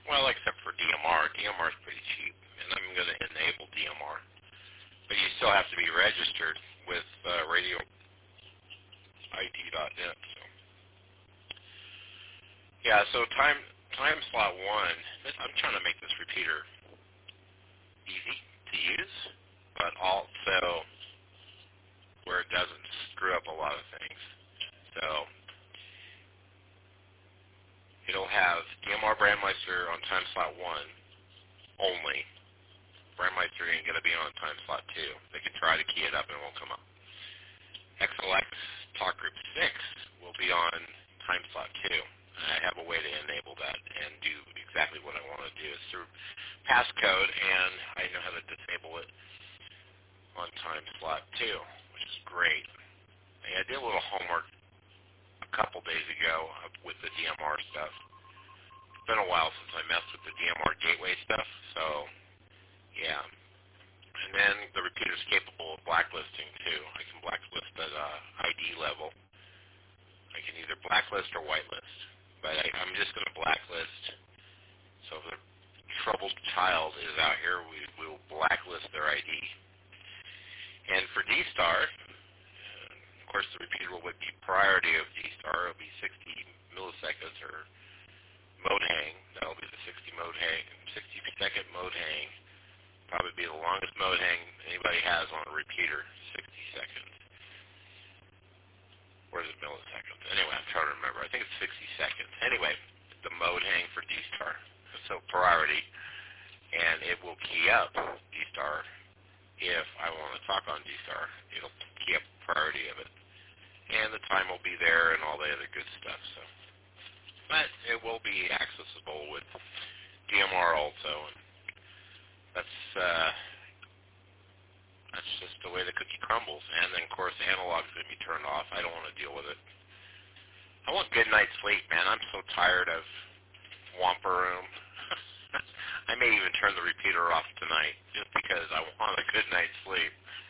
Well, except for DMR. DMR is pretty cheap, and I'm going to enable DMR. But you still have to be registered with RadioID.net. So. Yeah, so time slot 1, I'm trying to make this repeater easy to use, but also where it doesn't screw up a lot of things. So it'll have DMR Brandmeister on time slot 1 only. Brandmeister ain't going to be on time slot 2. They can try to key it up and it won't come up. XLX Talk Group 6 will be on time slot 2. I have a way to enable that and do exactly what I want to do. It's through passcode, and I know how to disable it on time slot 2, which is great. I did a little homework a couple days ago with the DMR stuff. It's been a while since I messed with the DMR gateway stuff, so yeah. And then the repeater's capable of blacklisting too. I can blacklist at ID level. I can either blacklist or whitelist, but I'm just going to blacklist. So if a troubled child is out here, we will blacklist their ID. And for D-Star, of course, the repeater will be priority of D-Star. It'll be 60 milliseconds or mode hang. That'll be the 60-second mode hang. Probably be the longest mode hang anybody has on a repeater, 60 seconds. Or is it milliseconds? Anyway, I'm trying to remember. I think it's 60 seconds. Anyway, the mode hang for D-Star. So priority. And it will key up D-Star if I want to talk on D-Star. It'll key up priority of it. And the time will be there and all the other good stuff. So, but it will be accessible with DMR also. And that's just the way the cookie crumbles. And then, of course, the analog's going to be turned off. I don't want to deal with it. I want good night's sleep, man. I'm so tired of Wampa Room. I may even turn the repeater off tonight just because I want a good night's sleep.